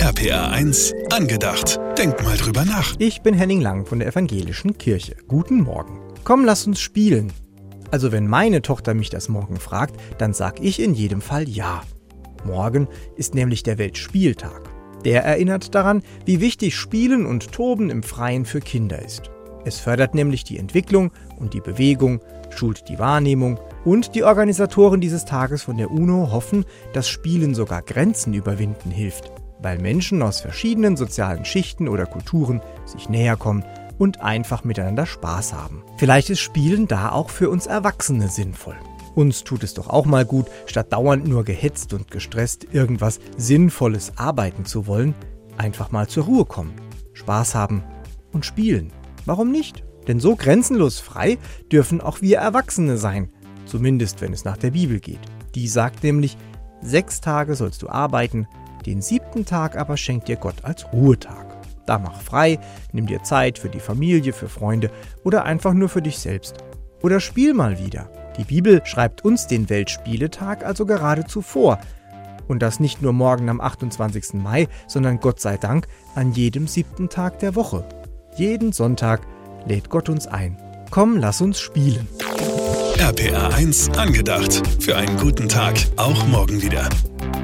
RPR 1 angedacht. Denk mal drüber nach. Ich bin Henning Lang von der Evangelischen Kirche. Guten Morgen. Komm, lass uns spielen. Also wenn meine Tochter mich das morgen fragt, dann sag ich in jedem Fall ja. Morgen ist nämlich der Weltspieltag. Der erinnert daran, wie wichtig Spielen und Toben im Freien für Kinder ist. Es fördert nämlich die Entwicklung und die Bewegung, schult die Wahrnehmung und die Organisatoren dieses Tages von der UNO hoffen, dass Spielen sogar Grenzen überwinden hilft, weil Menschen aus verschiedenen sozialen Schichten oder Kulturen sich näher kommen und einfach miteinander Spaß haben. Vielleicht ist Spielen da auch für uns Erwachsene sinnvoll. Uns tut es doch auch mal gut, statt dauernd nur gehetzt und gestresst irgendwas Sinnvolles arbeiten zu wollen, einfach mal zur Ruhe kommen, Spaß haben und spielen. Warum nicht? Denn so grenzenlos frei dürfen auch wir Erwachsene sein, zumindest wenn es nach der Bibel geht. Die sagt nämlich, 6 Tage sollst du arbeiten, den 7. Tag aber schenkt dir Gott als Ruhetag. Da mach frei, nimm dir Zeit für die Familie, für Freunde oder einfach nur für dich selbst. Oder spiel mal wieder. Die Bibel schreibt uns den Weltspieletag also geradezu vor. Und das nicht nur morgen am 28. Mai, sondern Gott sei Dank an jedem 7. Tag der Woche. Jeden Sonntag lädt Gott uns ein. Komm, lass uns spielen. RPR 1 angedacht. Für einen guten Tag, auch morgen wieder.